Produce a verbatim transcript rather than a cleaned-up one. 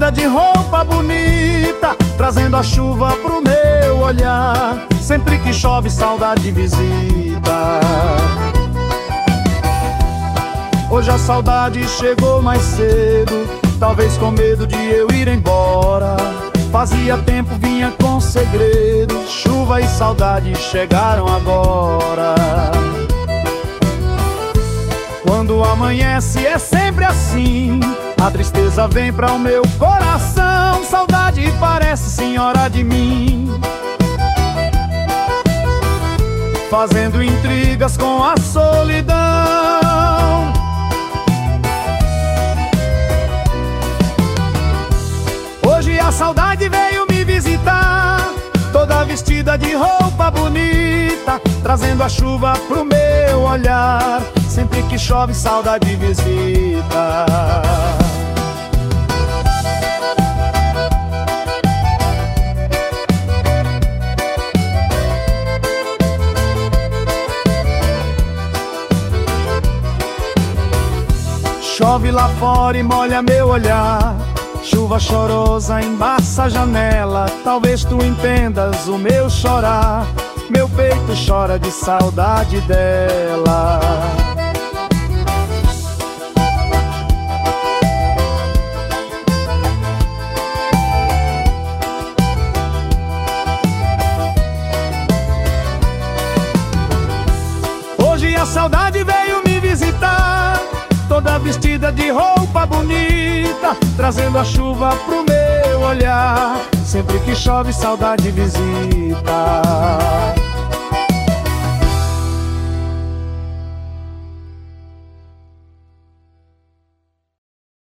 vestida de roupa bonita, trazendo a chuva pro meu olhar. Sempre que chove, saudade visita. Hoje a saudade chegou mais cedo, talvez com medo de eu ir embora. Fazia tempo, vinha com segredo, chuva e saudade chegaram agora. Quando amanhece é sempre assim, a tristeza vem pra o meu coração. Saudade parece senhora de mim, fazendo intrigas com a solidão. Hoje a saudade veio me visitar, toda vestida de roupa bonita, trazendo a chuva pro meu olhar. Sempre que chove, saudade visita. Chove lá fora e molha meu olhar, chuva chorosa embaça a janela. Talvez tu entendas o meu chorar, meu peito chora de saudade dela. Hoje a saudade veio me visitar, toda vestida de roupa bonita, trazendo a chuva pro meu olhar. Sempre que chove, saudade visita.